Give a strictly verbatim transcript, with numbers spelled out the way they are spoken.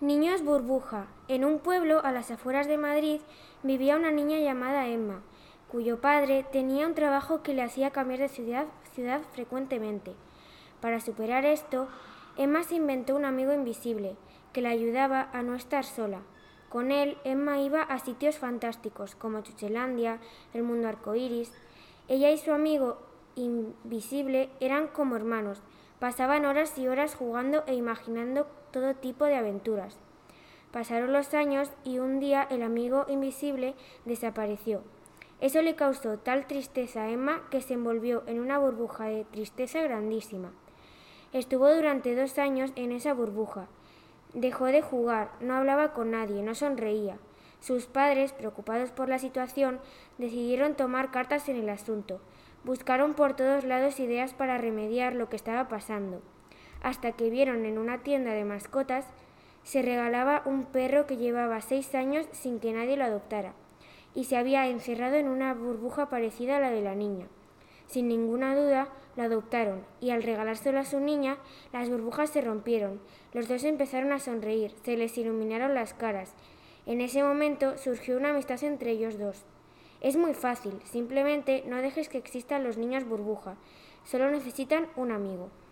Niños burbuja. En un pueblo a las afueras de Madrid vivía una niña llamada Emma, cuyo padre tenía un trabajo que le hacía cambiar de ciudad, ciudad frecuentemente. Para superar esto, Emma se inventó un amigo invisible que la ayudaba a no estar sola. Con él, Emma iba a sitios fantásticos como Chuchelandia, el mundo arcoíris. Ella y su amigo invisible eran como hermanos. Pasaban horas y horas jugando e imaginando todo tipo de aventuras. Pasaron los años y un día el amigo invisible desapareció. Eso le causó tal tristeza a Emma que se envolvió en una burbuja de tristeza grandísima. Estuvo durante dos años en esa burbuja. Dejó de jugar, no hablaba con nadie, no sonreía. Sus padres, preocupados por la situación, decidieron tomar cartas en el asunto. Buscaron por todos lados ideas para remediar lo que estaba pasando, hasta que vieron en una tienda de mascotas se regalaba un perro que llevaba seis años sin que nadie lo adoptara y se había encerrado en una burbuja parecida a la de la niña. Sin ninguna duda, lo adoptaron y al regalárselo a su niña, las burbujas se rompieron. Los dos empezaron a sonreír, se les iluminaron las caras. En ese momento surgió una amistad entre ellos dos. Es muy fácil, simplemente no dejes que existan los niños burbuja, solo necesitan un amigo.